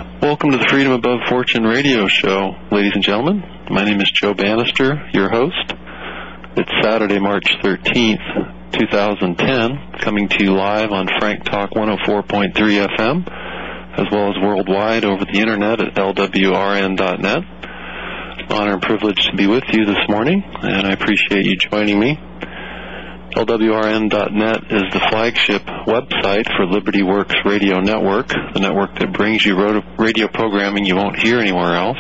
Welcome to the Freedom Above Fortune radio show, ladies and gentlemen. My name is Joe Bannister, your host. It's Saturday, March 13th, 2010, coming to you live on Frank Talk 104.3 FM, as well as worldwide over the internet at lwrn.net. Honor and privilege to be with you this morning, and I appreciate you joining me. LWRN.net is the flagship website for Liberty Works Radio Network, the network that brings you radio programming you won't hear anywhere else.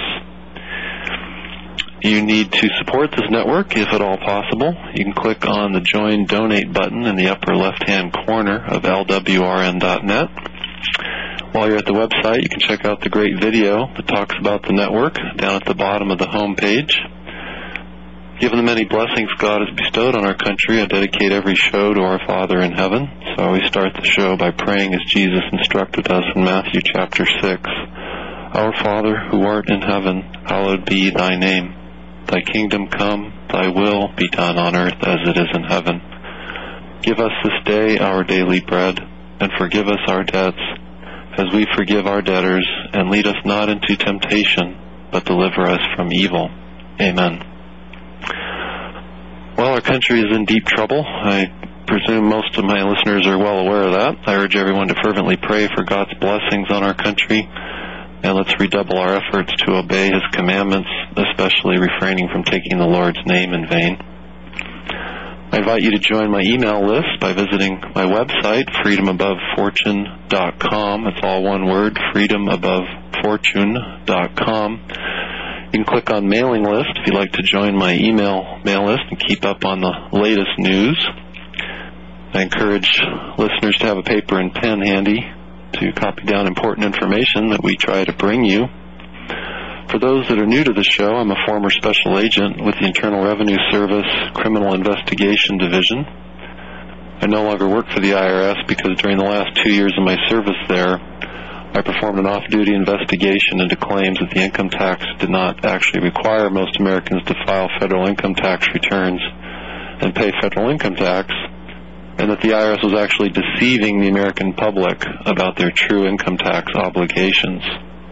You need to support this network, if at all possible. You can click on the Join Donate button in the upper left-hand corner of LWRN.net. While you're at the website, you can check out the great video that talks about the network down at the bottom of the home page. Given the many blessings God has bestowed on our country, I dedicate every show to our Father in heaven. So I always start the show by praying as Jesus instructed us in Matthew chapter 6. Our Father, who art in heaven, hallowed be thy name. Thy kingdom come, thy will be done on earth as it is in heaven. Give us this day our daily bread, and forgive us our debts, as we forgive our debtors, and lead us not into temptation, but deliver us from evil. Amen. Well, our country is in deep trouble. I presume most of my listeners are well aware of that. I urge everyone to fervently pray for God's blessings on our country, and let's redouble our efforts to obey His commandments, especially refraining from taking the Lord's name in vain. I invite you to join my email list by visiting my website, freedomabovefortune.com. It's all one word, freedomabovefortune.com. You can click on mailing list if you'd like to join my mail list and keep up on the latest news. I encourage listeners to have a paper and pen handy to copy down important information that we try to bring you. For those that are new to the show, I'm a former special agent with the Internal Revenue Service Criminal Investigation Division. I no longer work for the IRS because during the last 2 years of my service there, I performed an off-duty investigation into claims that the income tax did not actually require most Americans to file federal income tax returns and pay federal income tax, and that the IRS was actually deceiving the American public about their true income tax obligations.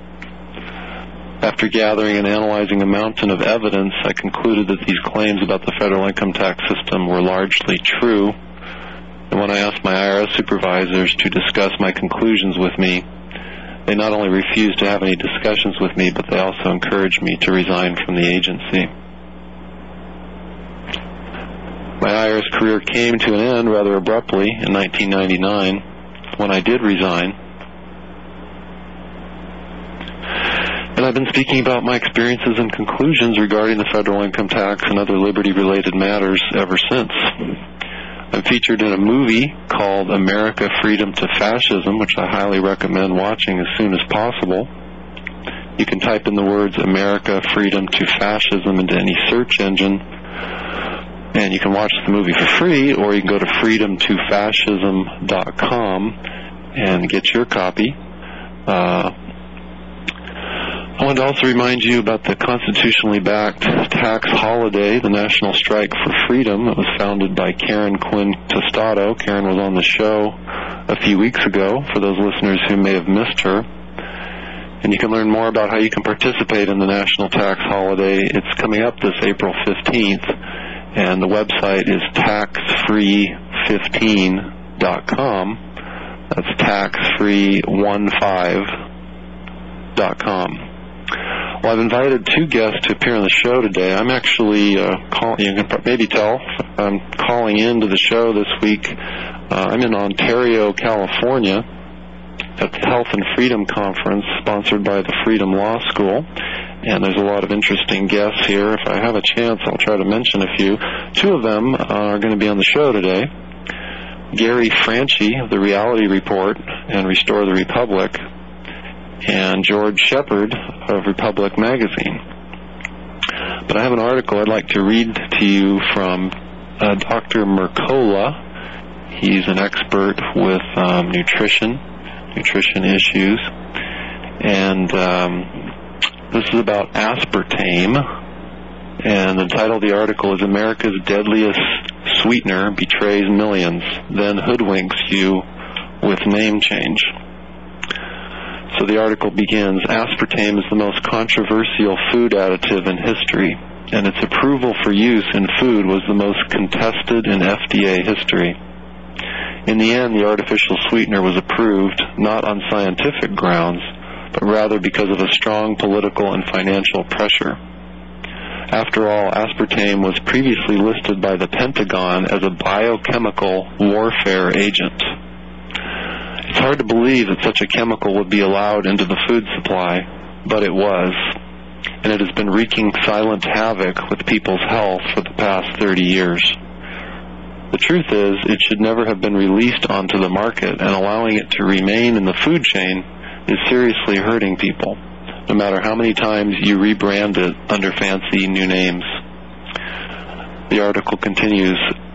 After gathering and analyzing a mountain of evidence, I concluded that these claims about the federal income tax system were largely true, and when I asked my IRS supervisors to discuss my conclusions with me, they not only refused to have any discussions with me, but they also encouraged me to resign from the agency. My IRS career came to an end rather abruptly in 1999 when I did resign. And I've been speaking about my experiences and conclusions regarding the federal income tax and other liberty-related matters ever since. I'm featured in a movie called America Freedom to Fascism, which I highly recommend watching as soon as possible. You can type in the words America Freedom to Fascism into any search engine, and you can watch the movie for free, or you can go to freedomtofascism.com and get your copy. I want to also remind you about the constitutionally backed tax holiday, the National Strike for Freedom. It was founded by Karen Quinn Tostado. Karen was on the show a few weeks ago, for those listeners who may have missed her. And you can learn more about how you can participate in the National Tax Holiday. It's coming up this April 15th, and the website is taxfree15.com. That's taxfree15.com. Well, I've invited two guests to appear on the show today. I'm actually calling, you can maybe tell, I'm calling into the show this week. I'm in Ontario, California, at the Health and Freedom Conference sponsored by the Freedom Law School. And there's a lot of interesting guests here. If I have a chance, I'll try to mention a few. Two of them are going to be on the show today. Gary Franchi of The Reality Report and Restore the Republic, and George Shepard of Republic Magazine. But I have an article I'd like to read to you from Dr. Mercola. He's an expert with nutrition issues. And this is about aspartame. And the title of the article is America's Deadliest Sweetener Betrays Millions, Then Hoodwinks You with Name Change. So the article begins, aspartame is the most controversial food additive in history, and its approval for use in food was the most contested in FDA history. In the end, the artificial sweetener was approved not on scientific grounds, but rather because of a strong political and financial pressure. After all, aspartame was previously listed by the Pentagon as a biochemical warfare agent. It's hard to believe that such a chemical would be allowed into the food supply, but it was, and it has been wreaking silent havoc with people's health for the past 30 years. The truth is, it should never have been released onto the market, and allowing it to remain in the food chain is seriously hurting people, no matter how many times you rebrand it under fancy new names. The article continues,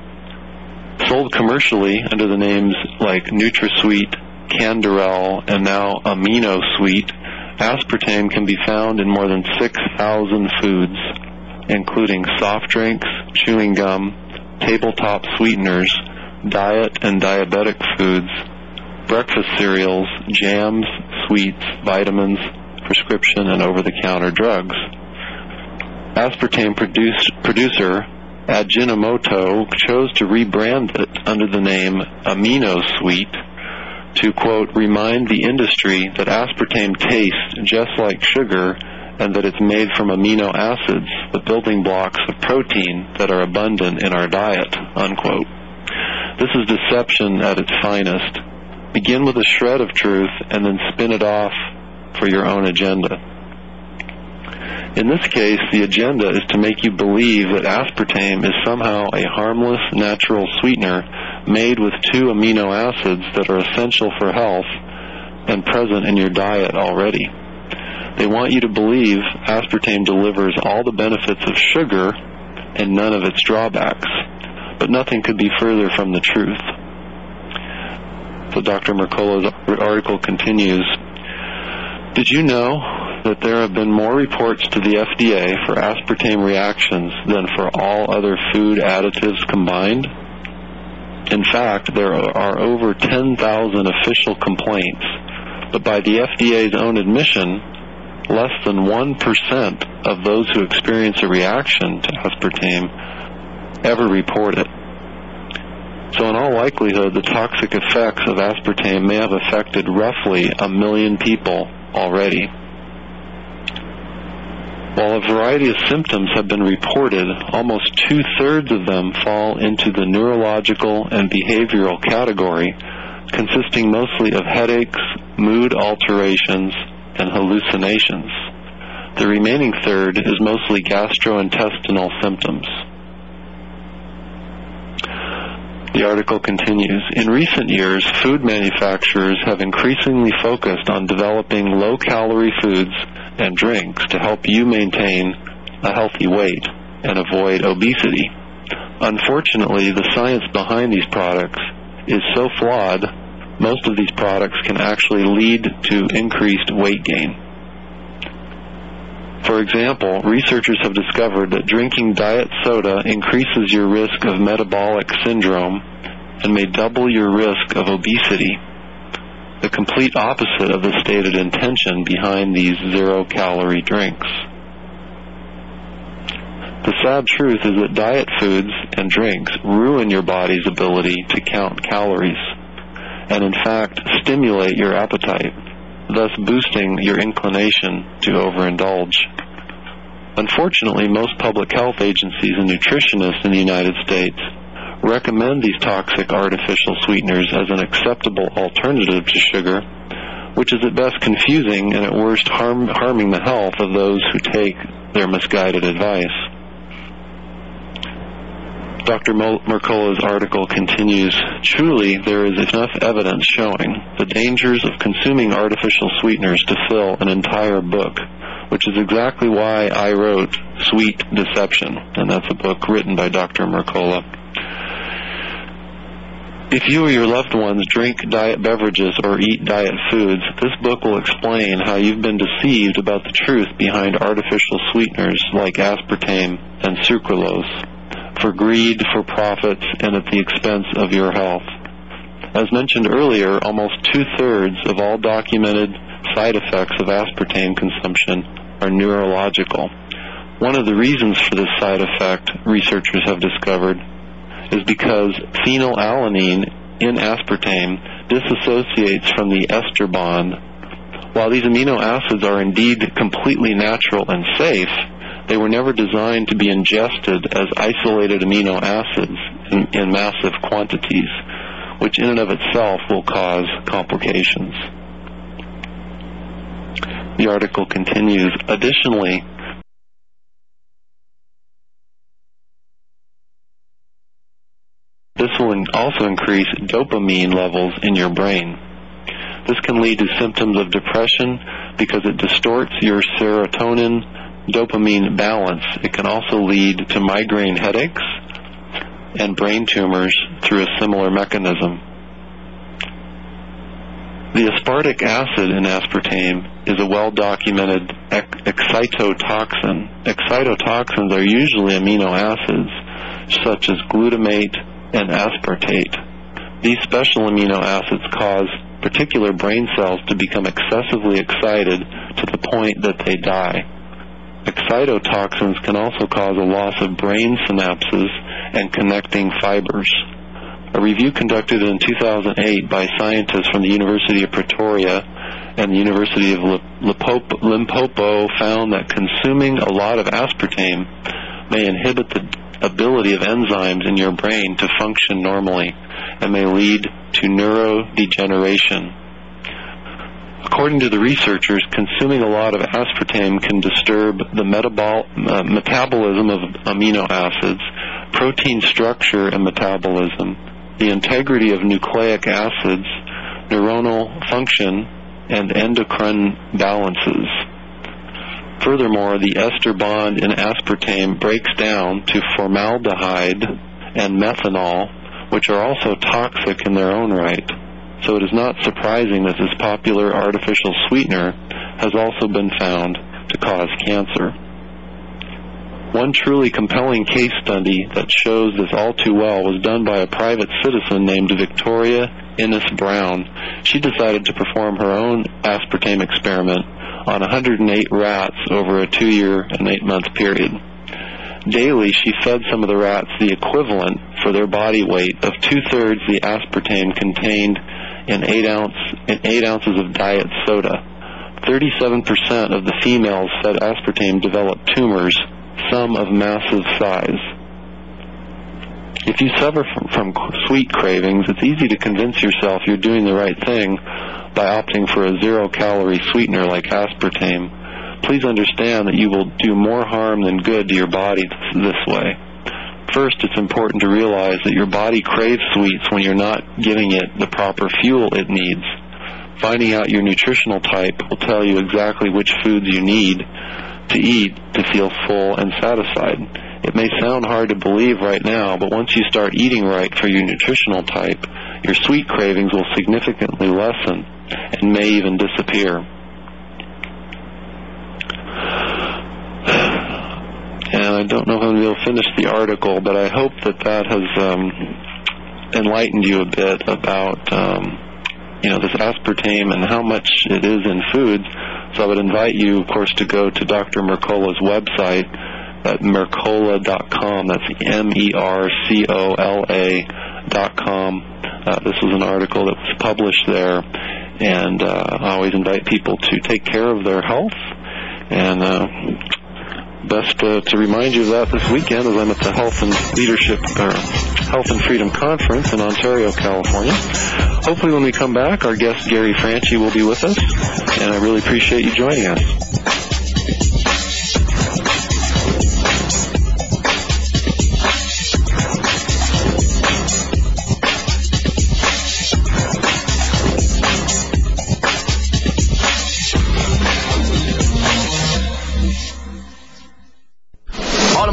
sold commercially under the names like NutraSweet, Canderel, and now AminoSweet, aspartame can be found in more than 6,000 foods, including soft drinks, chewing gum, tabletop sweeteners, diet and diabetic foods, breakfast cereals, jams, sweets, vitamins, prescription and over-the-counter drugs. Aspartame producer Ajinomoto chose to rebrand it under the name AminoSweet to, quote, remind the industry that aspartame tastes just like sugar and that it's made from amino acids, the building blocks of protein that are abundant in our diet, unquote. This is deception at its finest. Begin with a shred of truth and then spin it off for your own agenda. In this case, the agenda is to make you believe that aspartame is somehow a harmless natural sweetener made with 2 amino acids that are essential for health and present in your diet already. They want you to believe aspartame delivers all the benefits of sugar and none of its drawbacks, but nothing could be further from the truth. So Dr. Mercola's article continues, did you know that there have been more reports to the FDA for aspartame reactions than for all other food additives combined? In fact, there are over 10,000 official complaints, but by the FDA's own admission, less than 1% of those who experience a reaction to aspartame ever report it. So in all likelihood, the toxic effects of aspartame may have affected roughly 1 million people already. While a variety of symptoms have been reported, almost 2/3 of them fall into the neurological and behavioral category, consisting mostly of headaches, mood alterations, and hallucinations. The remaining third is mostly gastrointestinal symptoms. The article continues, in recent years, food manufacturers have increasingly focused on developing low-calorie foods and drinks to help you maintain a healthy weight and avoid obesity. Unfortunately, the science behind these products is so flawed, most of these products can actually lead to increased weight gain. For example, researchers have discovered that drinking diet soda increases your risk of metabolic syndrome and may double your risk of obesity, the complete opposite of the stated intention behind these zero-calorie drinks. The sad truth is that diet foods and drinks ruin your body's ability to count calories and, in fact, stimulate your appetite, thus boosting your inclination to overindulge. Unfortunately, most public health agencies and nutritionists in the United States recommend these toxic artificial sweeteners as an acceptable alternative to sugar, which is at best confusing and at worst harming the health of those who take their misguided advice. Dr. Mercola's article continues, truly there is enough evidence showing the dangers of consuming artificial sweeteners to fill an entire book, which is exactly why I wrote Sweet Deception, and that's a book written by Dr. Mercola. If you or your loved ones drink diet beverages or eat diet foods, this book will explain how you've been deceived about the truth behind artificial sweeteners like aspartame and sucralose, for greed, for profits, and at the expense of your health. As mentioned earlier, almost 2/3 of all documented side effects of aspartame consumption are neurological. One of the reasons for this side effect, researchers have discovered, is because phenylalanine in aspartame dissociates from the ester bond. While these amino acids are indeed completely natural and safe, they were never designed to be ingested as isolated amino acids in massive quantities, which in and of itself will cause complications. The article continues, additionally, this will also increase dopamine levels in your brain. This can lead to symptoms of depression because it distorts your serotonin-dopamine balance. It can also lead to migraine headaches and brain tumors through a similar mechanism. The aspartic acid in aspartame is a well-documented excitotoxin. Excitotoxins are usually amino acids, such as glutamate and aspartate. These special amino acids cause particular brain cells to become excessively excited to the point that they die. Excitotoxins can also cause a loss of brain synapses and connecting fibers. A review conducted in 2008 by scientists from the University of Pretoria and the University of Limpopo found that consuming a lot of aspartame may inhibit the ability of enzymes in your brain to function normally and may lead to neurodegeneration. According to the researchers, consuming a lot of aspartame can disturb the metabolism of amino acids, protein structure and metabolism, the integrity of nucleic acids, neuronal function, and endocrine balances. Furthermore, the ester bond in aspartame breaks down to formaldehyde and methanol, which are also toxic in their own right. So it is not surprising that this popular artificial sweetener has also been found to cause cancer. One truly compelling case study that shows this all too well was done by a private citizen named Victoria Innes Brown. She decided to perform her own aspartame experiment on 108 rats over a 2-year and 8-month period. Daily, she fed some of the rats the equivalent for their body weight of 2/3 the aspartame contained in 8 ounces of diet soda. 37% of the females fed aspartame developed tumors, some of massive size. If you suffer from sweet cravings, it's easy to convince yourself you're doing the right thing by opting for a 0-calorie sweetener like aspartame. Please understand that you will do more harm than good to your body this way. First, it's important to realize that your body craves sweets when you're not giving it the proper fuel it needs. Finding out your nutritional type will tell you exactly which foods you need to eat to feel full and satisfied. It may sound hard to believe right now, but once you start eating right for your nutritional type, your sweet cravings will significantly lessen and may even disappear. And I don't know if I'm going to be able to finish the article, but I hope that has enlightened you a bit about this aspartame and how much it is in foods. So I would invite you, of course, to go to Dr. Mercola's website at Mercola.com. That's MERCOLA.com. This was an article that was published there, and I always invite people to take care of their health. And best to remind you of that this weekend as I'm at the Health and Freedom Conference in Ontario, California. Hopefully when we come back, our guest Gary Franchi will be with us, and I really appreciate you joining us.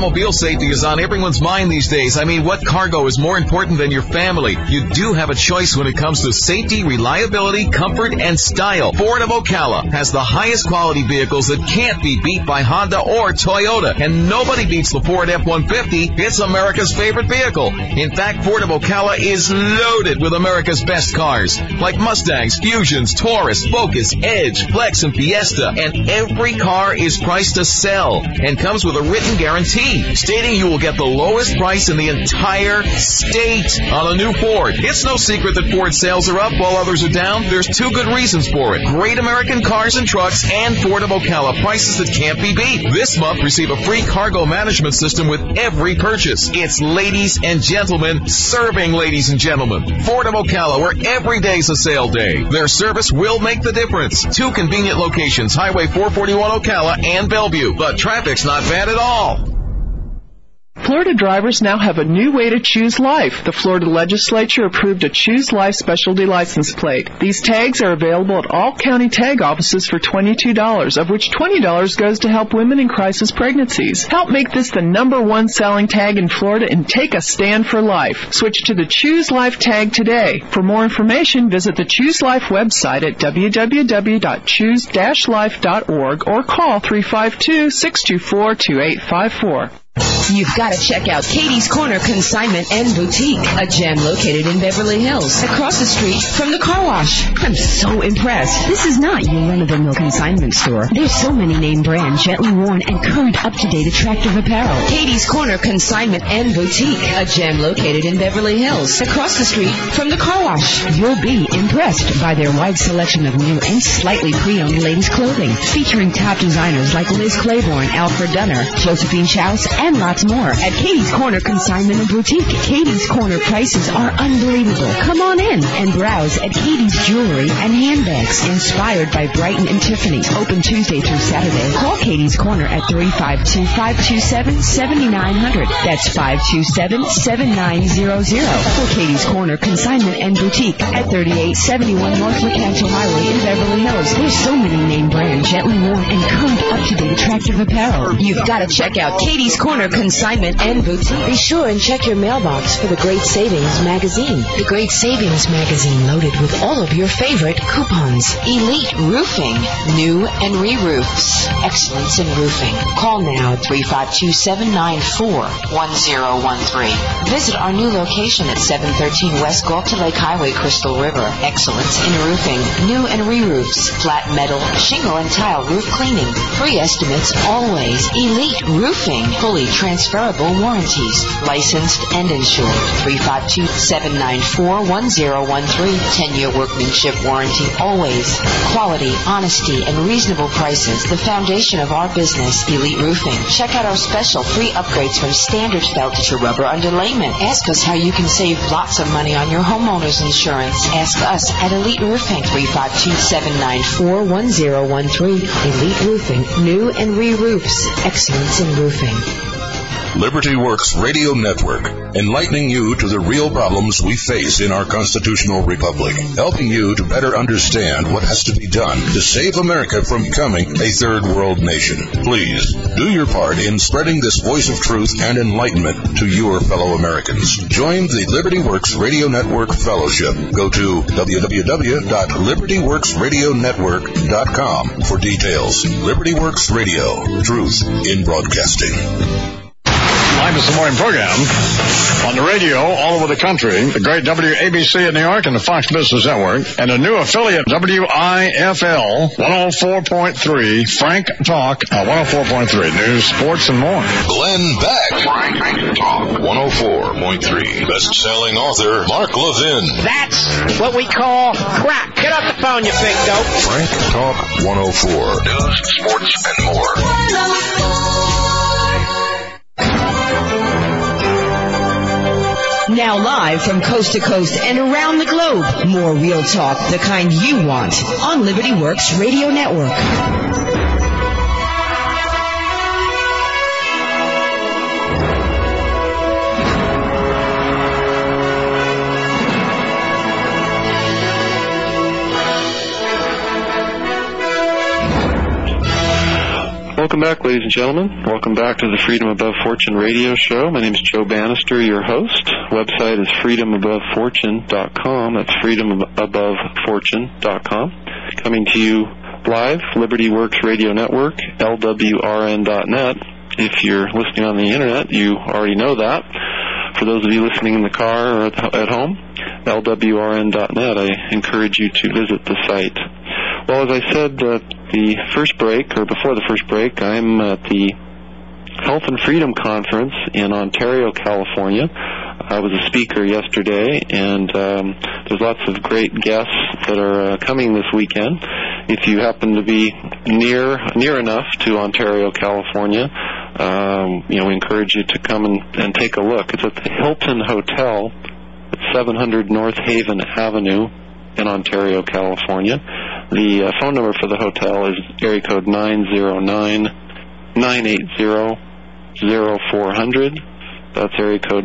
Automobile safety is on everyone's mind these days. I mean, what cargo is more important than your family? You do have a choice when it comes to safety, reliability, comfort, and style. Ford of Ocala has the highest quality vehicles that can't be beat by Honda or Toyota. And nobody beats the Ford F-150. It's America's favorite vehicle. In fact, Ford of Ocala is loaded with America's best cars, like Mustangs, Fusions, Taurus, Focus, Edge, Flex, and Fiesta. And every car is priced to sell and comes with a written guarantee stating you will get the lowest price in the entire state on a new Ford. It's no secret that Ford sales are up while others are down. There's two good reasons for it. Great American cars and trucks and Ford of Ocala prices that can't be beat. This month, receive a free cargo management system with every purchase. It's ladies and gentlemen serving ladies and gentlemen. Ford of Ocala, where every day's a sale day. Their service will make the difference. Two convenient locations, Highway 441 Ocala and Bellevue. The traffic's not bad at all. Florida drivers now have a new way to choose life. The Florida legislature approved a Choose Life specialty license plate. These tags are available at all county tag offices for $22, of which $20 goes to help women in crisis pregnancies. Help make this the #1 selling tag in Florida and take a stand for life. Switch to the Choose Life tag today. For more information, visit the Choose Life website at www.choose-life.org or call 352-624-2854. You've got to check out Katie's Corner Consignment and Boutique, a gem located in Beverly Hills, across the street from the car wash. I'm so impressed. This is not your run-of-the-mill consignment store. There's so many name brand, gently worn, and current up-to-date attractive apparel. Katie's Corner Consignment and Boutique, a gem located in Beverly Hills, across the street from the car wash. You'll be impressed by their wide selection of new and slightly pre-owned ladies' clothing, featuring top designers like Liz Claiborne, Alfred Dunner, Josephine Schaus, and lots more. At Katie's Corner Consignment and Boutique, Katie's Corner prices are unbelievable. Come on in and browse at Katie's Jewelry and Handbags, inspired by Brighton and Tiffany. Open Tuesday through Saturday. Call Katie's Corner at 352-527-7900. That's 527-7900. For Katie's Corner Consignment and Boutique at 3871 North McCantle Highway in Beverly Hills. There's so many name brand, gently worn, and current up-to-date attractive apparel. You've got to check out Katie's Corner Consignment and Boutique. Be sure and check your mailbox for the Great Savings Magazine. The Great Savings Magazine loaded with all of your favorite coupons. Elite Roofing, new and re-roofs. Excellence in roofing. Call now 352-794-1013. Visit our new location at 713 West Gulf to Lake Highway, Crystal River. Excellence in roofing, new and re-roofs. Flat metal, shingle and tile roof cleaning. Free estimates always. Elite Roofing. Fully transferable warranties. Licensed and insured. 352-794-1013. 10-year workmanship warranty always. Quality, honesty, and reasonable prices. The foundation of our business. Elite Roofing. Check out our special free upgrades from standard felt to rubber underlayment. Ask us how you can save lots of money on your homeowner's insurance. Ask us at Elite Roofing. 352-794-1013. Elite Roofing. New and re-roofs. Excellence in roofing. Liberty Works Radio Network, enlightening you to the real problems we face in our constitutional republic, helping you to better understand what has to be done to save America from becoming a third world nation. Please do your part in spreading this voice of truth and enlightenment to your fellow Americans. Join the Liberty Works Radio Network Fellowship. Go to www.libertyworksradionetwork.com for details. Liberty Works Radio, truth in broadcasting. Live This Morning program on the radio all over the country, the great WABC in New York and the Fox Business Network, and a new affiliate, WIFL 104.3, Frank Talk 104.3, news, sports, and more. Glenn Beck, Frank Talk 104.3, best-selling author Mark Levin. That's what we call crack. Get off the phone, you big dope. Frank Talk 104, news, sports, and more. Now live from coast to coast and around the globe, more real talk, the kind you want, on Liberty Works Radio Network. Welcome back, ladies and gentlemen. Welcome back to the Freedom Above Fortune radio show. My name is Joe Bannister, your host. Website is freedomabovefortune.com. That's freedomabovefortune.com. Coming to you live, Liberty Works Radio Network, LWRN.net. If you're listening on the internet, you already know that. For those of you listening in the car or at home, LWRN.net, I encourage you to visit the site. Well, as I said the first break, or before the first break, I'm at the Health and Freedom Conference in Ontario, California. I was a speaker yesterday, and there's lots of great guests that are coming this weekend. If you happen to be near enough to Ontario, California, we encourage you to come and take a look. It's at the Hilton Hotel at 700 North Haven Avenue in Ontario, California. The phone number for the hotel is area code 909-980-0400. That's area code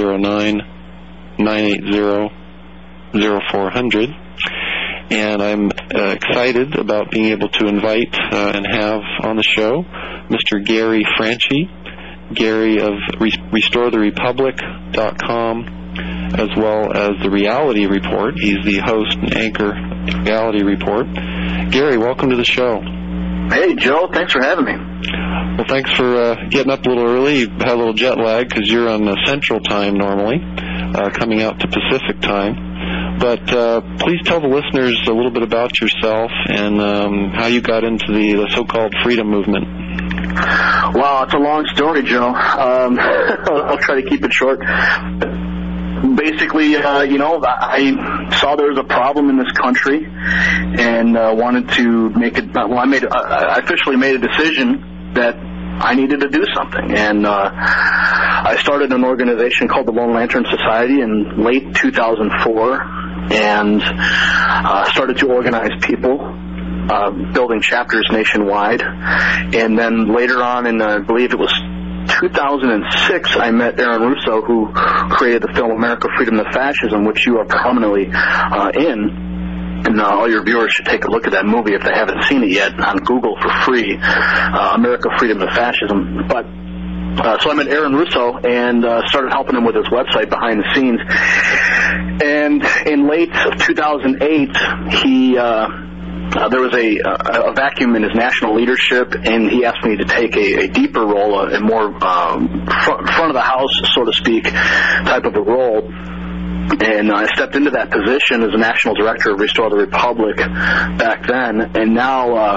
909-980-0400. And I'm excited about being able to invite and have on the show Mr. Gary Franchi, Gary of RestoreTheRepublic.com, as well as the Reality Report. He's the host and anchor of the Reality Report. Gary, welcome to the show. Hey, Joe. Thanks for having me. Well, thanks for getting up a little early. You had a little jet lag because you're on Central Time normally, coming out to Pacific Time. But please tell the listeners a little bit about yourself and how you got into the so-called freedom movement. Wow, it's a long story, Joe. I'll try to keep it short. Basically, I saw there was a problem in this country and wanted to make it. Well, I officially made a decision that I needed to do something, and I started an organization called the Lone Lantern Society in late 2004, and started to organize people, building chapters nationwide. And then later on, in I believe it was 2006, I met Aaron Russo, who created the film America, Freedom to Fascism, which you are prominently in. And all your viewers should take a look at that movie if they haven't seen it yet on Google for free, America, Freedom to Fascism. But so I met Aaron Russo and started helping him with his website behind the scenes. And in late 2008, there was a vacuum in his national leadership, and he asked me to take a deeper role, a more front of the house, so to speak, type of a role. And I stepped into that position as a national director of Restore the Republic back then. And now,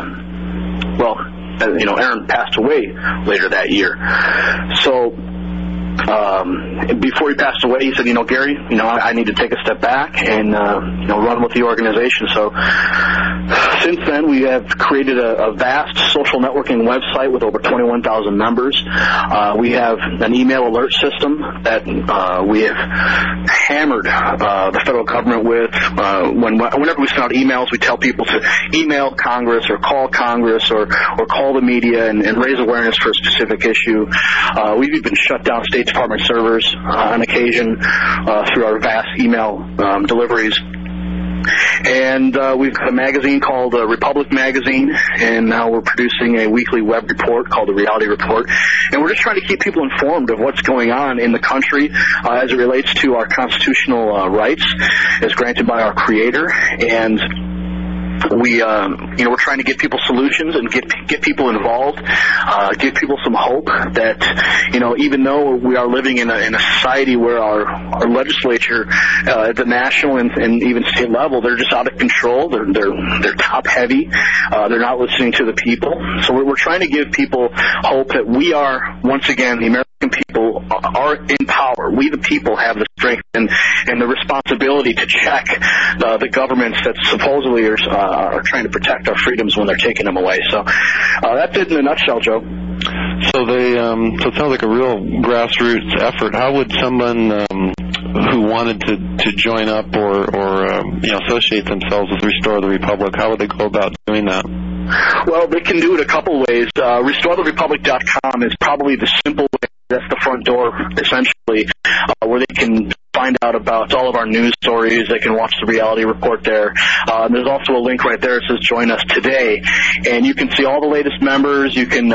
Aaron passed away later that year. So before he passed away, he said, Gary, I need to take a step back and, run with the organization. So since then, we have created a vast social networking website with over 21,000 members. We have an email alert system that we have hammered the federal government with. Whenever we send out emails, we tell people to email Congress or call Congress or call the media and raise awareness for a specific issue. We've even shut down State Department servers on occasion through our vast email deliveries. And we've got a magazine called Republic Magazine, and now we're producing a weekly web report called the Reality Report. And we're just trying to keep people informed of what's going on in the country as it relates to our constitutional rights as granted by our Creator. And we're trying to give people solutions and get people involved, give people some hope that, even though we are living in a society where our legislature at the national and even state level, they're just out of control. They're top heavy. They're not listening to the people. So we're trying to give people hope that we are, once again, the American people are in power. We, the people, have the strength and the responsibility to check the governments that supposedly are trying to protect our freedoms when they're taking them away. So that's it in a nutshell, Joe. So so it sounds like a real grassroots effort. How would someone who wanted to join up or associate themselves with Restore the Republic, how would they go about doing that? Well, they can do it a couple ways. RestoreTheRepublic.com is probably the simple way. That's the front door, essentially, where they can find out about all of our news stories. They can watch the reality report there. There's also a link right there that says Join Us Today, and you can see all the latest members. You can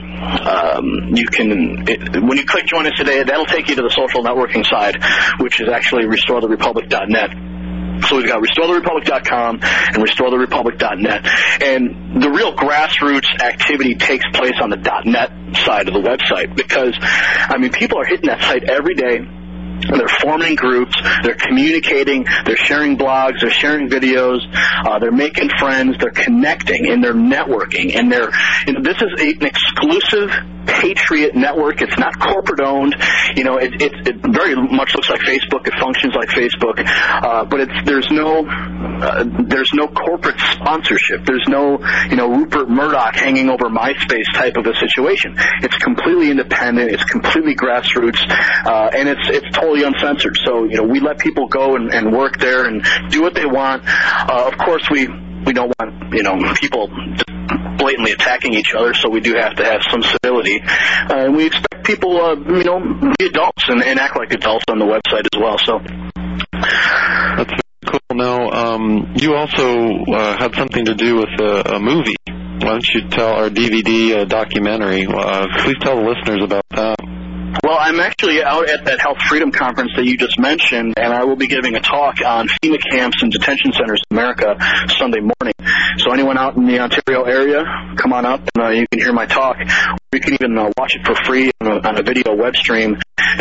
when you click Join Us Today, that'll take you to the social networking side, which is actually restoretherepublic.net. So we've got restoretherepublic.com and restoretherepublic.net. And the real grassroots activity takes place on the .net side of the website because, I mean, people are hitting that site every day. They're forming groups, they're communicating, they're sharing blogs, they're sharing videos, they're making friends, they're connecting, and they're networking. And this is an exclusive Patriot network. It's not corporate owned. It very much looks like Facebook. It functions like Facebook, but there's no corporate sponsorship. There's no Rupert Murdoch hanging over MySpace type of a situation. It's completely independent. It's completely grassroots, and it's totally uncensored. So we let people go and work there and do what they want. Of course, we don't want people blatantly attacking each other, so we do have to have some civility. And we expect people, be adults and act like adults on the website as well. So that's very cool. Now, you also had something to do with a movie. Why don't you tell our DVD documentary? Please tell the listeners about that. Well, I'm actually out at that Health Freedom Conference that you just mentioned, and I will be giving a talk on FEMA camps and detention centers in America Sunday morning. So anyone out in the Ontario area, come on up and you can hear my talk. You can even watch it for free on a video web stream at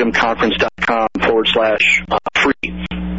healthfreedomconference.com/free.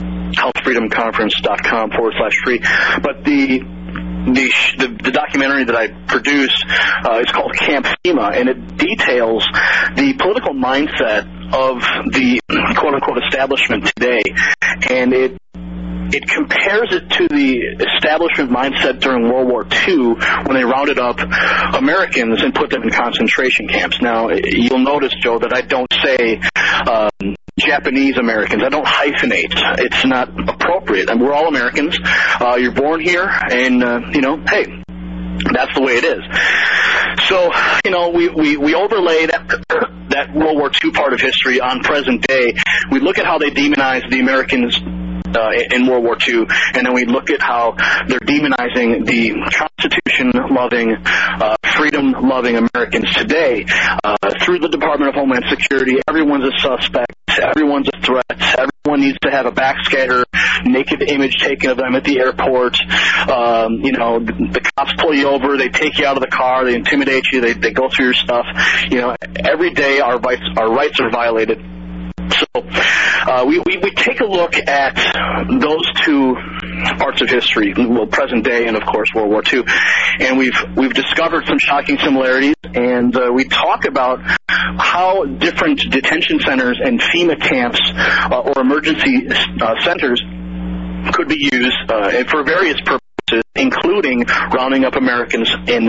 healthfreedomconference.com/free. But the documentary that I produced is called Camp FEMA, and it details the political mindset of the quote-unquote establishment today, and it compares it to the establishment mindset during World War II when they rounded up Americans and put them in concentration camps. Now, you'll notice, Joe, that I don't say Japanese Americans. I don't hyphenate. It's not appropriate. And we're all Americans. You're born here, and, hey, that's the way it is. So, we overlay that World War II part of history on present day. We look at how they demonized the Americans in World War II, and then we look at how they're demonizing the Constitution-loving, freedom-loving Americans today. Through the Department of Homeland Security, everyone's a suspect, everyone's a threat, everyone needs to have a backscatter, naked image taken of them at the airport. The cops pull you over, they take you out of the car, they intimidate you, they go through your stuff. Every day our rights are violated. So we take a look at those two parts of history, well, present day and, of course, World War II, and we've discovered some shocking similarities, and we talk about how different detention centers and FEMA camps or emergency centers could be used for various purposes, including rounding up Americans in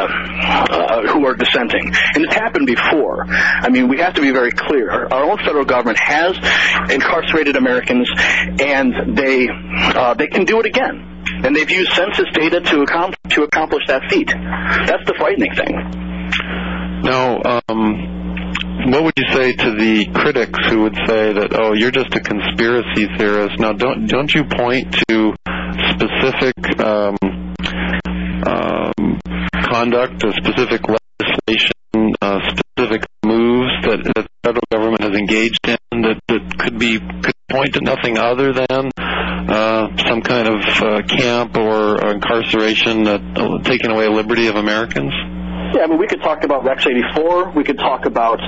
who are dissenting. And it's happened before. I mean, we have to be very clear. Our own federal government has incarcerated Americans, and they can do it again. And they've used census data to accomplish that feat. That's the frightening thing. Now, what would you say to the critics who would say that, oh, you're just a conspiracy theorist? Now, don't you point to specific conduct, specific legislation, specific moves that the federal government has engaged in that could point to nothing other than some kind of camp or incarceration taking away liberty of Americans? Yeah, I mean, we could talk about Rex 84. We could talk about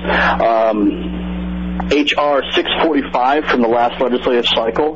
H.R. 645 from the last legislative cycle.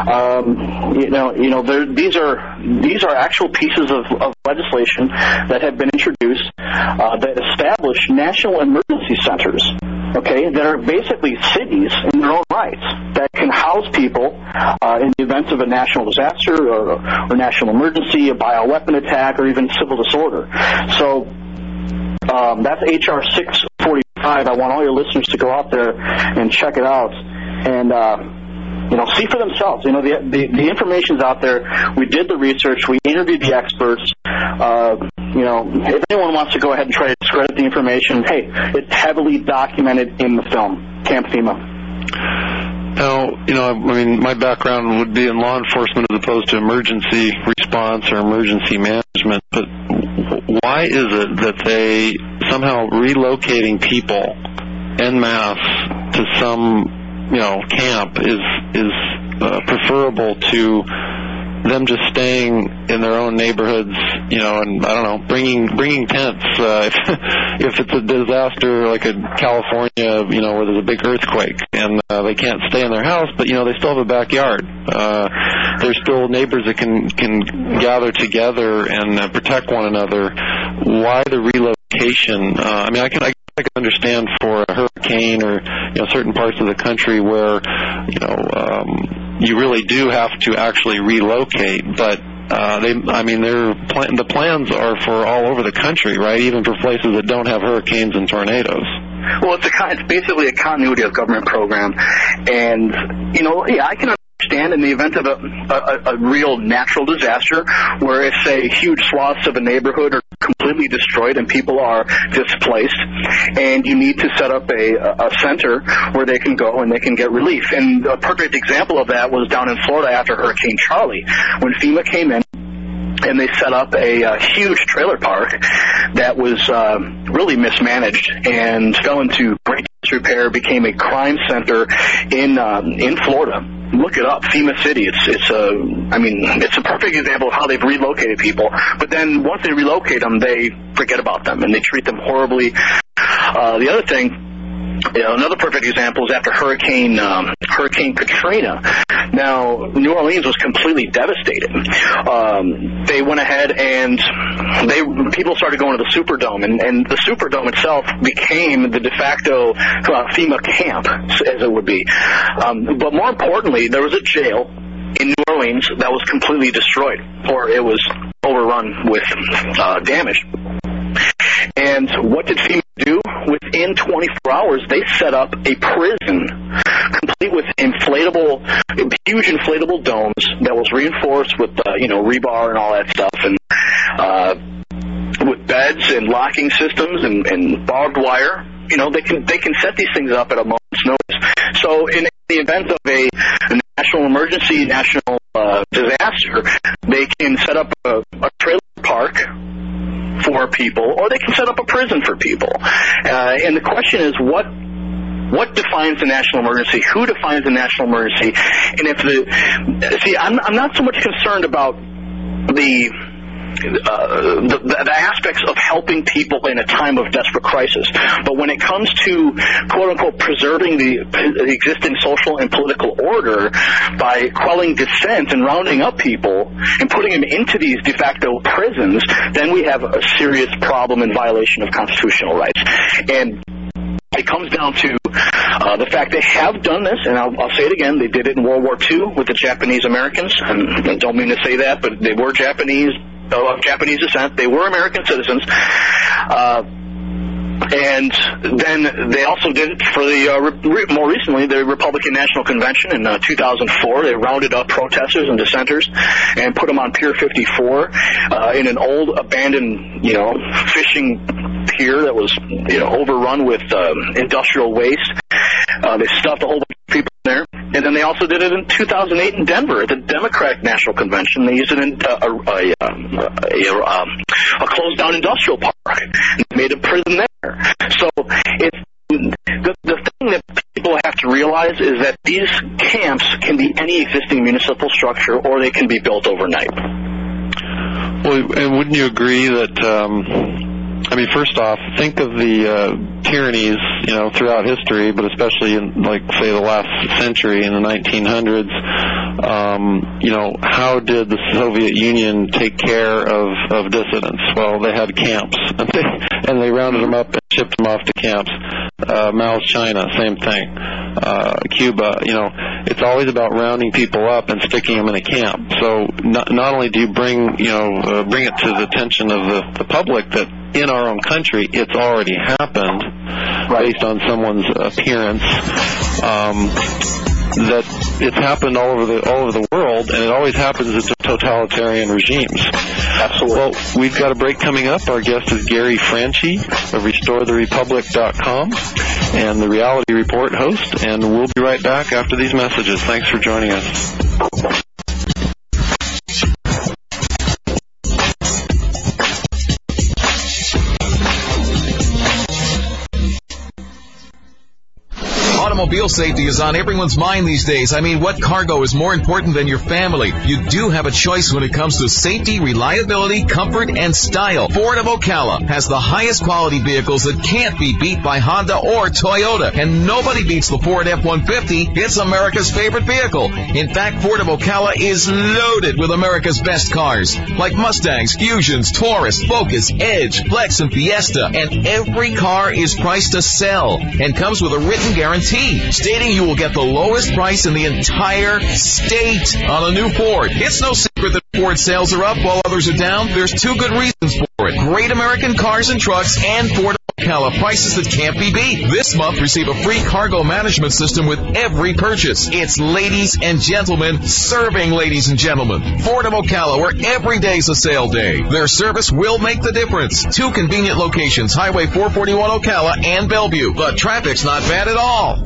These are actual pieces of legislation that have been introduced that establish national emergency centers. Okay, that are basically cities in their own rights that can house people in the event of a national disaster or national emergency, a bioweapon attack, or even civil disorder. So that's H.R. 645. I want all your listeners to go out there and check it out and see for themselves. The information's out there. We did the research. We interviewed the experts. If anyone wants to go ahead and try to discredit the information, hey, it's heavily documented in the film, Camp FEMA. Now, my background would be in law enforcement as opposed to emergency response or emergency management, but why is it that they somehow relocating people en masse to some, camp is preferable to them just staying in their own neighborhoods, and I don't know, bringing tents. If it's a disaster like in California, where there's a big earthquake and they can't stay in their house, but they still have a backyard. There's still neighbors that can gather together and protect one another. Why the relocation? I can understand for a hurricane or certain parts of the country where you really do have to actually relocate, but the plans are for all over the country, right? Even for places that don't have hurricanes and tornadoes. Well, it's basically a continuity of government program, and I can understand in the event of a real natural disaster where if, say, huge swaths of a neighborhood are completely destroyed and people are displaced, and you need to set up a center where they can go and they can get relief. And a perfect example of that was down in Florida after Hurricane Charlie, when FEMA came in and they set up a huge trailer park that was really mismanaged and fell into great disrepair, became a crime center in Florida. Look it up, FEMA City. It's a perfect example of how they've relocated people. But then once they relocate them, they forget about them and they treat them horribly. The other thing, another perfect example is after Hurricane Katrina. Now, New Orleans was completely devastated. They went ahead and people started going to the Superdome, and the Superdome itself became the de facto FEMA camp, as it would be. But more importantly, there was a jail in New Orleans that was completely destroyed, or it was overrun with damage. And what did FEMA do? Within 24 hours, they set up a prison complete with huge inflatable domes that was reinforced with, rebar and all that stuff, and with beds and locking systems and barbed wire. They can set these things up at a moment's notice. So in the event of a national emergency, national disaster, they can set up a trailer park for people, or they can set up a prison for people. And the question is, what defines a national emergency? Who defines a national emergency? And I'm not so much concerned about the aspects of helping people in a time of desperate crisis. But when it comes to, quote-unquote, preserving the existing social and political order by quelling dissent and rounding up people and putting them into these de facto prisons, then we have a serious problem in violation of constitutional rights. And it comes down to the fact they have done this, and I'll say it again, they did it in World War II with the Japanese Americans. And I don't mean to say that, but they were Japanese, of Japanese descent. They were American citizens. And then they also did it for more recently, the Republican National Convention in 2004. They rounded up protesters and dissenters and put them on Pier 54 in an old abandoned, fishing pier that was, overrun with industrial waste. They stuffed a whole bunch of people in there. And then they also did it in 2008 in Denver at the Democratic National Convention. They used it in a closed-down industrial park and made a prison there. So it's the thing that people have to realize is that these camps can be any existing municipal structure, or they can be built overnight. Well, and wouldn't you agree that? First off, think of the tyrannies, throughout history, but especially in, say, the last century in the 1900s. How did the Soviet Union take care of dissidents? Well, they had camps, and they rounded them up and shipped them off to camps. Mao's China, same thing. Cuba, it's always about rounding people up and sticking them in a camp. So not only do you bring it to the attention of the public that in our own country it's already happened, right, based on someone's appearance, that it's happened all over the world, and it always happens in totalitarian regimes. Absolutely. Well, we've got a break coming up. Our guest is Gary Franchi of RestoreTheRepublic.com and the Reality Report host, and we'll be right back after these messages. Thanks for joining us. Automobile safety is on everyone's mind these days. I mean, what cargo is more important than your family? You do have a choice when it comes to safety, reliability, comfort, and style. Ford of Ocala has the highest quality vehicles that can't be beat by Honda or Toyota. And nobody beats the Ford F-150. It's America's favorite vehicle. In fact, Ford of Ocala is loaded with America's best cars, like Mustangs, Fusions, Taurus, Focus, Edge, Flex, and Fiesta. And every car is priced to sell and comes with a written guarantee stating you will get the lowest price in the entire state on a new Ford. It's no secret that Ford sales are up while others are down. There's two good reasons for it. Great American cars and trucks and Ford Ocala prices that can't be beat. This month, receive a free cargo management system with every purchase. It's ladies and gentlemen serving ladies and gentlemen. Ford of Ocala, where every day's a sale day. Their service will make the difference. Two convenient locations, Highway 441 Ocala and Bellevue. The traffic's not bad at all.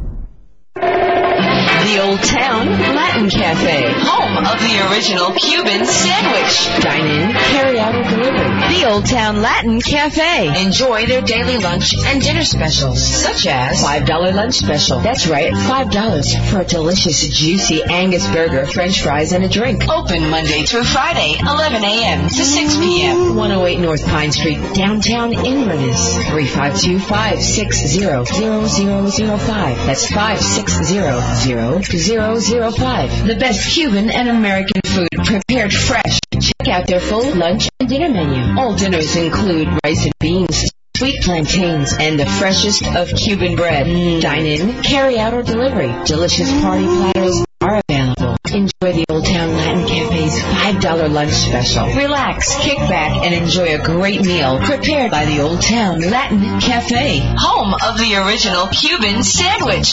The Old Town Latin Cafe, home of the original Cuban sandwich. Dine in, carry out, or delivery. The Old Town Latin Cafe. Enjoy their daily lunch and dinner specials, such as $5 lunch special. That's right, $5 for a delicious, juicy Angus burger, French fries, and a drink. Open Monday through Friday, 11 a.m. to 6 p.m. 108 North Pine Street, downtown Inverness. 352-560-0005. That's 560-0005. The best Cuban and American food prepared fresh. Check out their full lunch and dinner menu. All dinners include rice and beans, sweet plantains, and the freshest of Cuban bread. Dine in, carry out, or delivery. Delicious party platters are available. Enjoy the Old Town Latin Cafe's $5 lunch special. Relax, kick back, and enjoy a great meal prepared by the Old Town Latin Cafe, home of the original Cuban sandwich.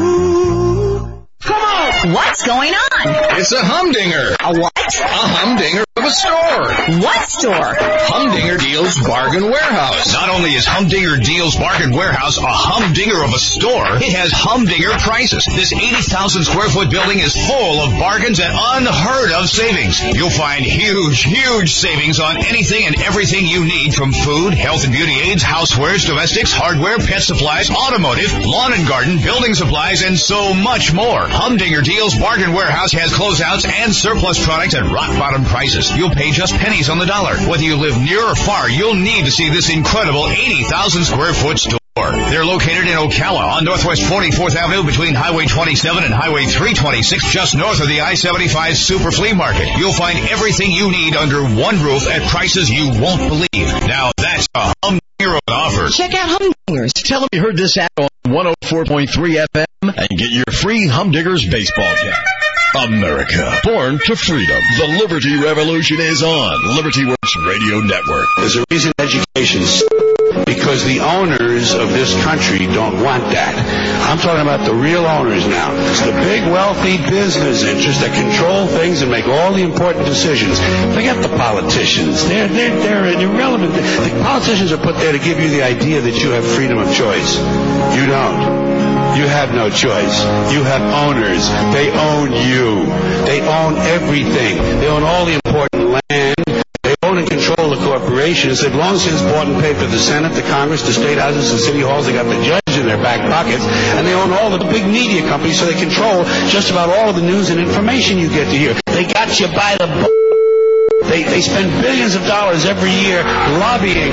Come on! What's going on? It's a humdinger. A what? A humdinger of a store. What store? Humdinger Deals Bargain Warehouse. Not only is Humdinger Deals Bargain Warehouse a humdinger of a store, it has humdinger prices. This 80,000 square foot building is full of bargains and unheard of savings. You'll find huge savings on anything and everything you need, from food, health and beauty aids, housewares, domestics, hardware, pet supplies, automotive, lawn and garden, building supplies, and so much more. Humdinger Deals Bargain Warehouse has closeouts and surplus products at rock-bottom prices. You'll pay just pennies on the dollar. Whether you live near or far, you'll need to see this incredible 80,000 square foot store. They're located in Ocala on Northwest 44th Avenue between Highway 27 and Highway 326, just north of the I-75 Super Flea Market. You'll find everything you need under one roof at prices you won't believe. Now that's a Humdinger offer. Check out Humdingers. Tell them you heard this ad on 104.3 FM and get your free Humdingers baseball cap. America, born to freedom. The Liberty Revolution is on Liberty Works Radio Network. There's a reason education's because the owners of this country don't want that. I'm talking about the real owners now. It's the big, wealthy business interests that control things and make all the important decisions. Forget the politicians. They're irrelevant. The politicians are put there to give you the idea that you have freedom of choice. You don't. You have no choice. You have owners. They own you. They own everything. They own all the important land. They own and control the corporations. They've long since bought and paid for the Senate, the Congress, the state houses, and city halls. They got the judge in their back pockets. And they own all the big media companies, so they control just about all of the news and information you get to hear. They got you by the They spend billions of dollars every year lobbying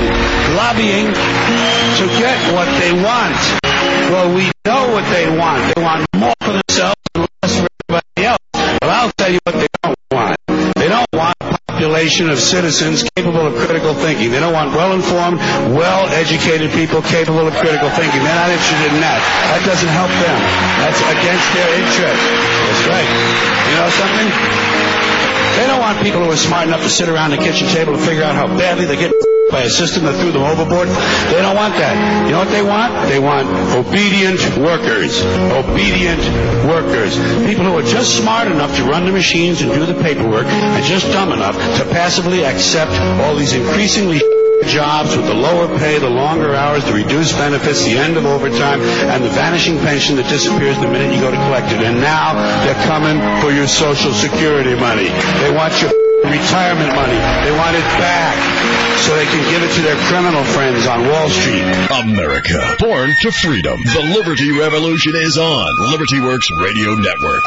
to get what they want. Well, we know what they want. They want more for themselves and less for everybody else. But I'll tell you what they don't want. They don't want a population of citizens capable of critical thinking. They don't want well-informed, well-educated people capable of critical thinking. They're not interested in that. That doesn't help them. That's against their interest. That's right. You know something? They don't want people who are smart enough to sit around the kitchen table and figure out how badly they get by a system that threw them overboard. They don't want that. You know what they want? They want obedient workers. Obedient workers. People who are just smart enough to run the machines and do the paperwork and just dumb enough to passively accept all these increasingly jobs with the lower pay, the longer hours, the reduced benefits, the end of overtime, and the vanishing pension that disappears the minute you go to collect it. And now they're coming for your Social Security money. They want your retirement money. They want it back so they can give it to their criminal friends on Wall Street. America, born to freedom. The Liberty Revolution is on LibertyWorks Radio Network.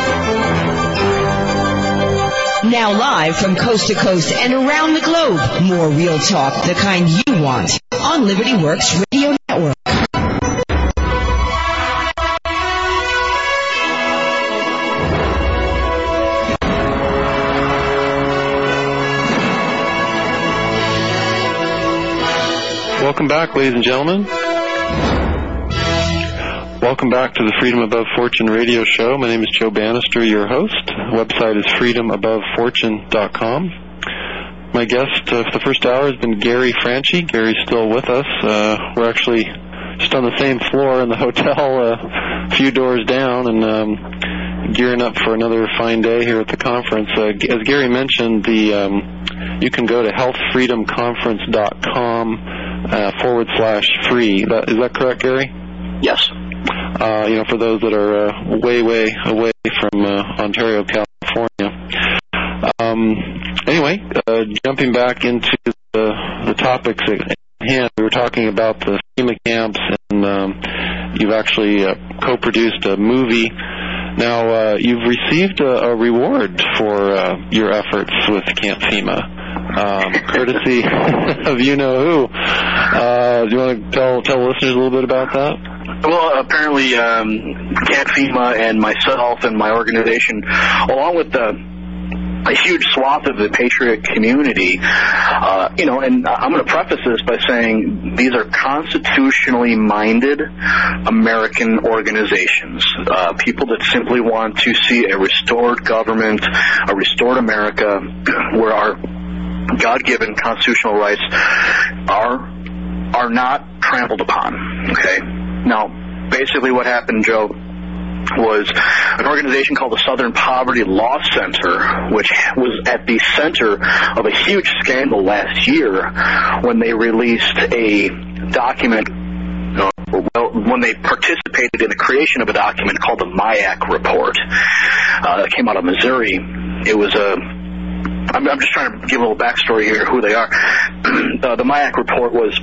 Now live from coast to coast and around the globe, more real talk, the kind you want, on LibertyWorks Radio Network. Welcome back, ladies and gentlemen. Welcome back to the Freedom Above Fortune radio show. My name is Joe Bannister, your host. The website is freedomabovefortune.com. My guest for the first hour has been Gary Franchi. Gary's still with us. We're actually just on the same floor in the hotel, a few doors down, and gearing up for another fine day here at the conference. As Gary mentioned, you can go to healthfreedomconference.com /free. Is that correct, Gary? Yes. For those that are way away from Ontario, California. Anyway, jumping back into the topics at hand, we were talking about the FEMA camps, and you've actually co-produced a movie. Now, you've received a reward for your efforts with Camp FEMA, courtesy of you-know-who. Do you want to tell listeners a little bit about that? Well, apparently, Camp FEMA and myself and my organization, along with a huge swath of the Patriot community, and I'm going to preface this by saying these are constitutionally minded American organizations, people that simply want to see a restored government, a restored America, where our God-given constitutional rights are not trampled upon. Okay. Now, basically what happened, Joe, was an organization called the Southern Poverty Law Center, which was at the center of a huge scandal last year when they released a document, when they participated in the creation of a document called the MIAC Report. That came out of Missouri. It was I'm just trying to give a little backstory here, who they are. The MIAC Report was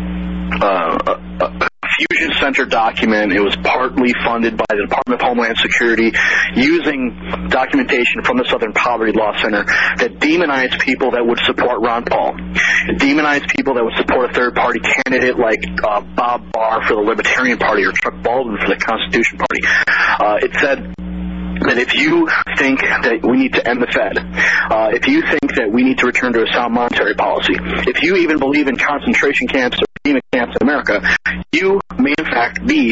a Fusion Center document. It was partly funded by the Department of Homeland Security, using documentation from the Southern Poverty Law Center that demonized people that would support Ron Paul. It demonized people that would support a third-party candidate like Bob Barr for the Libertarian Party or Chuck Baldwin for the Constitution Party. It said that if you think that we need to end the Fed, if you think that we need to return to a sound monetary policy, if you even believe in concentration camps or FEMA camps in America, you may in fact be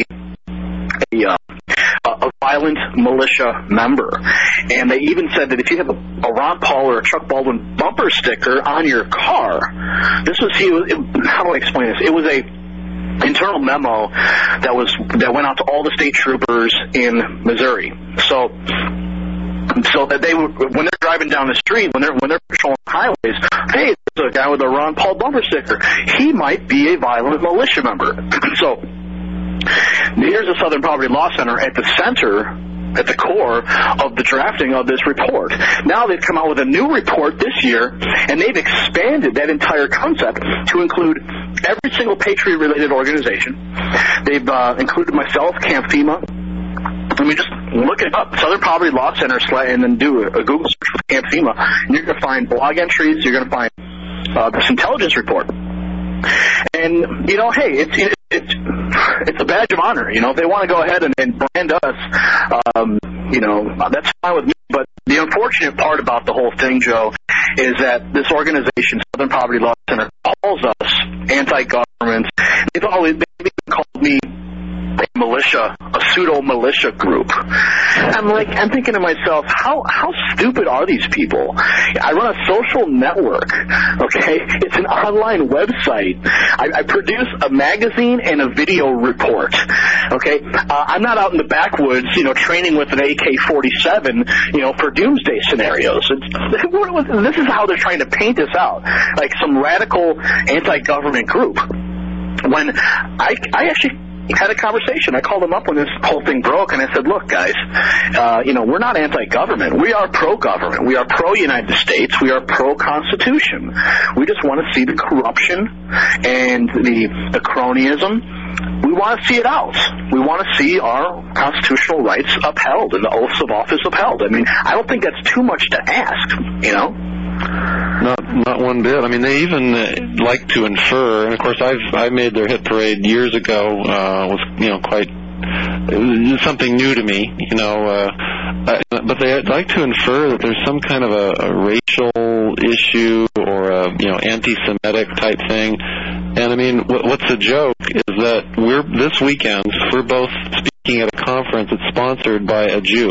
a violent militia member. And they even said that if you have a Ron Paul or a Chuck Baldwin bumper sticker on your car, how do I explain this? It was a internal memo that went out to all the state troopers in Missouri. So that they would, when they're driving down the street, when they're patrolling highways, hey, there's a guy with a Ron Paul bumper sticker. He might be a violent militia member. So here's the Southern Poverty Law Center at the center, at the core of the drafting of this report. Now they've come out with a new report this year, and they've expanded that entire concept to include every single Patriot-related organization. They've included myself, Camp FEMA. I mean, just look it up, Southern Poverty Law Center, and then do a Google search for Camp FEMA, and you're going to find blog entries, you're going to find this intelligence report. And, hey, it's a badge of honor. If they want to go ahead and brand us, that's fine with me. But the unfortunate part about the whole thing, Joe, is that this organization, Southern Poverty Law Center, calls us anti-government. They've even called me a militia, a pseudo militia group. I'm thinking to myself, how stupid are these people? I run a social network. Okay, it's an online website. I produce a magazine and a video report. Okay, I'm not out in the backwoods, training with an AK-47, for doomsday scenarios. This is how they're trying to paint this out, like some radical anti-government group. When I actually had a conversation. I called them up when this whole thing broke, and I said, look, guys, we're not anti-government. We are pro-government. We are pro-United States. We are pro-Constitution. We just want to see the corruption and the cronyism. We want to see it out. We want to see our constitutional rights upheld and the oaths of office upheld. I mean, I don't think that's too much to ask, Not one bit. I mean, they even like to infer, and of course, I made their hit parade years ago. It was something new to me, but they like to infer that there's some kind of a racial issue or a anti-Semitic type thing. And I mean, what's a joke is that this weekend we're both speaking at a conference that's sponsored by a Jew.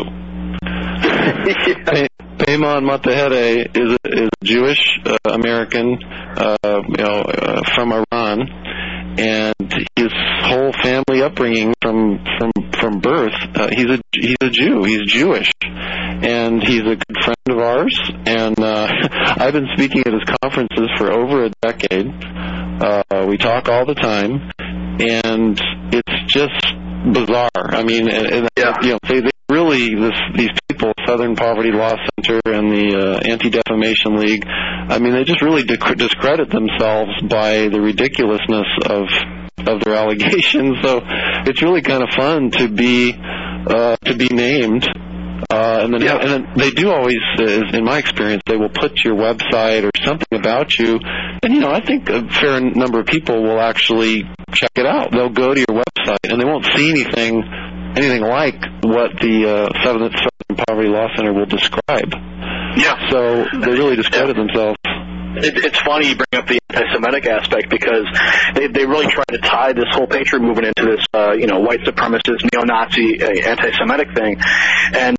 Payman Matahede is a Jewish American, from Iran, and his whole family upbringing from birth, he's a Jew. He's Jewish, and he's a good friend of ours. And I've been speaking at his conferences for over a decade. We talk all the time, and it's just bizarre. I mean, they really, these people, Southern Poverty Law Center and the Anti-Defamation League, I mean, they just really discredit themselves by the ridiculousness of their allegations. So it's really kind of fun to be named. And then they do always, in my experience, they will put your website or something about you, and I think a fair number of people will actually check it out. They'll go to your website and they won't see anything like what the Southern Poverty Law Center will describe. Yeah. So they really discredit themselves. It's funny you bring up the anti-Semitic aspect, because they really try to tie this whole patriot movement into this, white supremacist, neo-Nazi, anti-Semitic thing. And,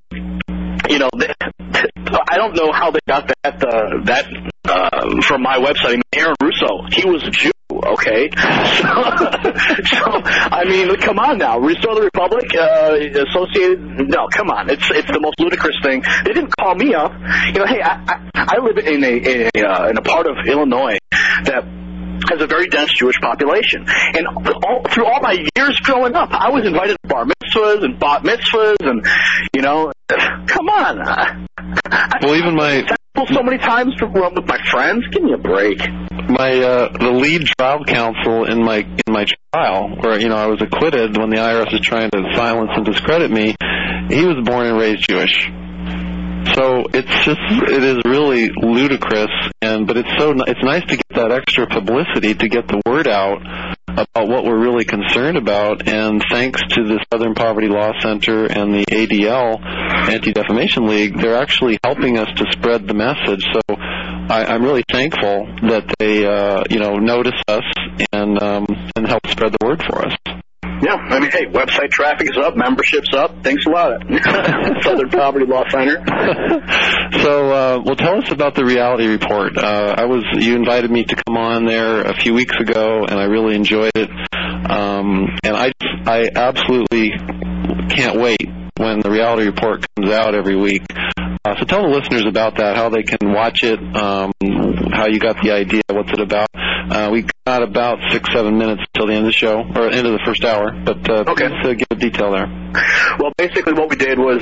I don't know how they got that from my website. I mean, Aaron Russo, he was a Jew, okay? So I mean, come on now. Restore the Republic, associated, no, come on. It's the most ludicrous thing. They didn't call me up. Hey, I live in a part of Illinois that has a very dense Jewish population. And through all my years growing up, I was invited to bar mitzvahs and bat mitzvahs, and, come on. Well, even so many times with my friends. Give me a break. The lead trial counsel in my trial, where I was acquitted when the IRS was trying to silence and discredit me, he was born and raised Jewish. So it is really ludicrous, but it's nice to get that extra publicity to get the word out about what we're really concerned about. And thanks to the Southern Poverty Law Center and the ADL, Anti-Defamation League, they're actually helping us to spread the message. So I'm really thankful that they notice us and help spread the word for us. Yeah, I mean, hey, website traffic is up, membership's up. Thanks a lot, Southern Poverty Law Center. So, tell us about the reality report. You invited me to come on there a few weeks ago, and I really enjoyed it. And I absolutely can't wait when the reality report comes out every week. So tell the listeners about that, how they can watch it, how you got the idea, what's it about. We got about 6-7 minutes until the end of the show, or end of the first hour, but please give a detail there. Well, basically what we did was,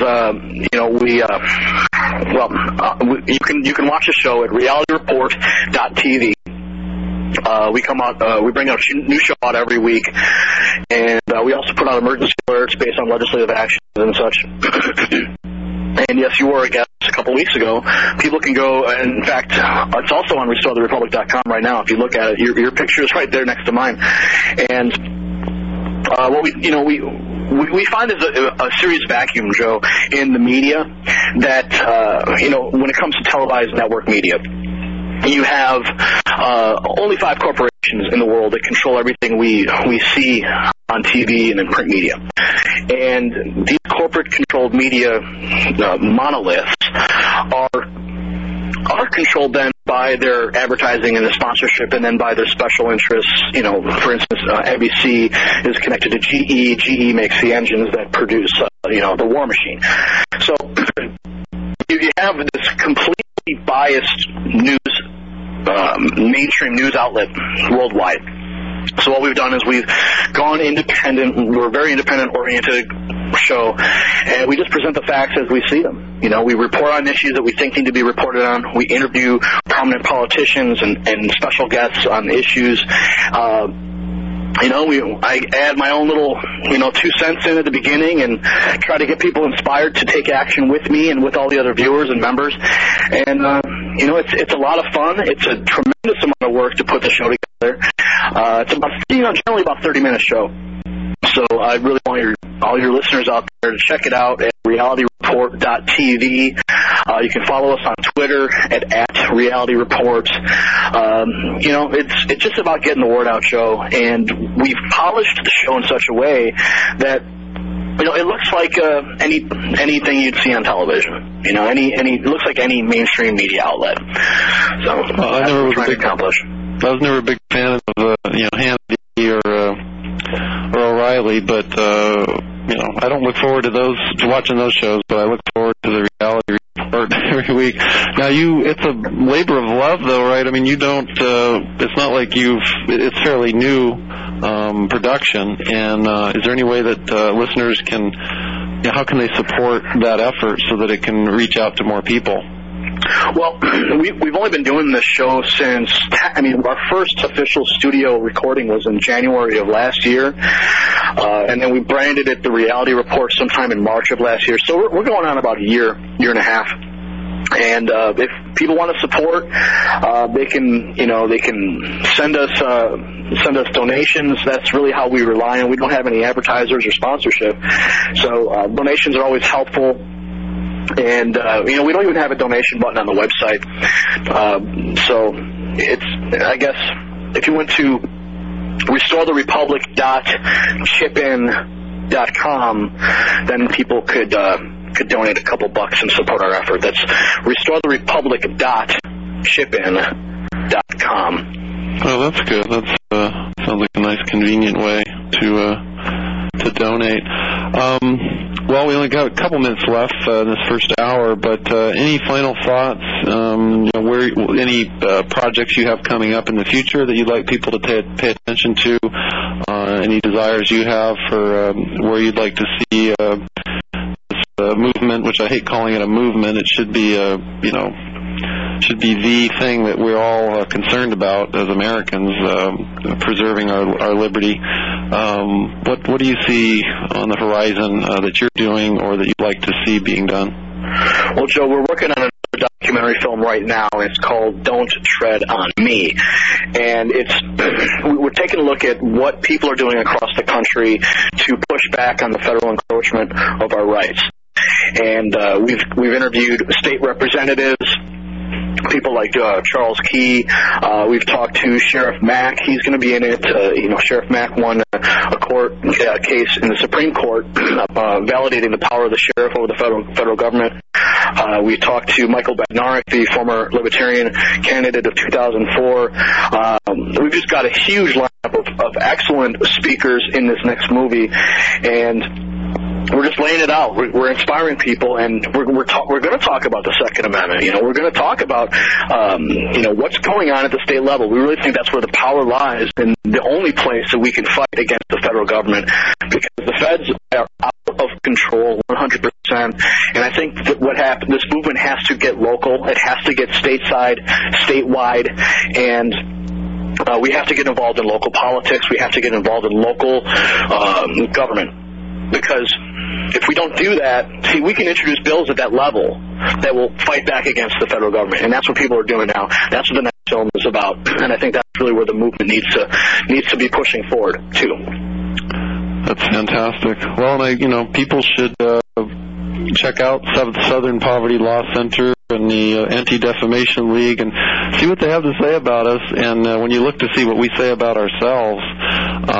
you can watch the show at realityreport.tv. We come out, we bring out a new show out every week, and we also put out emergency alerts based on legislative actions and such. And yes, you were a guest a couple weeks ago. People can go, and in fact, it's also on RestoreTheRepublic.com right now. If you look at it, your picture is right there next to mine. And what we find is a serious vacuum, Joe, in the media that when it comes to televised network media. You have only 5 corporations in the world that control everything we see on TV and in print media. And these corporate-controlled media monoliths are controlled then by their advertising and the sponsorship, and then by their special interests. You know, for instance, NBC is connected to GE. GE makes the engines that produce, the War Machine. So you have this completely biased news, mainstream news outlet worldwide. So what we've done is we've gone independent. We're a very independent-oriented show, and we just present the facts as we see them. You know, we report on issues that we think need to be reported on. We interview prominent politicians and special guests on issues. I add my own little, 2 cents in at the beginning and try to get people inspired to take action with me and with all the other viewers and members. And, it's a lot of fun. It's a tremendous amount of work to put the show together. It's about, generally about 30-minute show. So I really want all your listeners out there to check it out at realityreport.tv. You can follow us on Twitter at realityreport. It's just about getting the word out, show, and we've polished the show in such a way that it looks like anything you'd see on television. It looks like any mainstream media outlet. So that's what we're trying to accomplish. I was never a big fan of Hannity or O'Reilly, but I don't look forward to watching those shows, but I look forward to the Reality Report every week. Now, it's a labor of love, though, right? I mean, you don't. It's not like it's fairly new production. And is there any way that listeners can? How can they support that effort so that it can reach out to more people? Well, we've only been doing this show since, our first official studio recording was in January of last year, and then we branded it the Reality Report sometime in March of last year. So we're going on about a year and a half. And if people want to support, they can send us donations. That's really how we rely on. We don't have any advertisers or sponsorship, so donations are always helpful. And, we don't even have a donation button on the website. So I guess, if you went to restoretherepublic.chipin.com, then people could donate a couple bucks and support our effort. That's restoretherepublic.chipin.com. Oh, that's good. That sounds like a nice, convenient way to donate. Well, we only got a couple minutes left in this first hour, but any final thoughts? Any projects you have coming up in the future that you'd like people to pay attention to? Any desires you have for where you'd like to see this movement, which I hate calling it a movement. It should be should be the thing that we're all concerned about as Americans, preserving our liberty. What do you see on the horizon that you're doing or that you'd like to see being done? Well, Joe, we're working on another documentary film right now, and it's called Don't Tread on Me. And we're taking a look at what people are doing across the country to push back on the federal encroachment of our rights. And we've interviewed state representatives, people like Charles Key. We've talked to Sheriff Mack. He's going to be in it. Sheriff Mack won a court case in the Supreme Court validating the power of the sheriff over the federal government. We talked to Michael Bednarik, the former Libertarian candidate of 2004. We've just got a huge lineup of excellent speakers in this next movie, and we're just laying it out. We're inspiring people, and we're going to talk about the Second Amendment. We're going to talk about what's going on at the state level. We really think that's where the power lies, and the only place that we can fight against the federal government, because the feds are out of control 100%. And I think that this movement has to get local. It has to get statewide, and we have to get involved in local politics. We have to get involved in local government. Because if we don't do that, we can introduce bills at that level that will fight back against the federal government, and that's what people are doing now. That's what the next film is about, and I think that's really where the movement needs to be pushing forward too. That's fantastic. Well, people should check out Southern Poverty Law Center and the Anti-Defamation League and see what they have to say about us. And when you look to see what we say about ourselves, I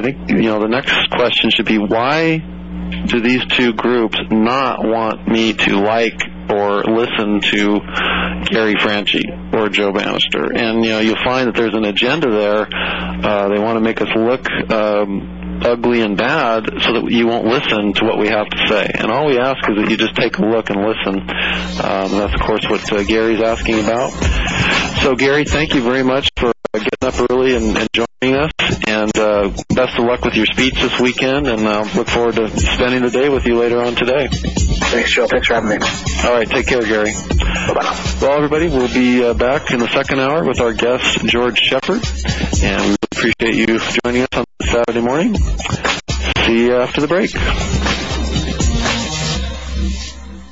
think, the next question should be, why do these two groups not want me to like or listen to Gary Franchi or Joe Bannister? And, you'll find that there's an agenda there. They want to make us look ugly and bad so that you won't listen to what we have to say. And all we ask is that you just take a look and listen. That's, of course, what Gary's asking about. So, Gary, thank you very much for getting up early and joining us. And best of luck with your speech this weekend. And I'll look forward to spending the day with you later on today. Thanks, Joe. Thanks for having me. All right. Take care, Gary. Bye-bye now. Well, everybody, we'll be back in the second hour with our guest, George Shepard. And we appreciate you joining us on Saturday morning. See you after the break.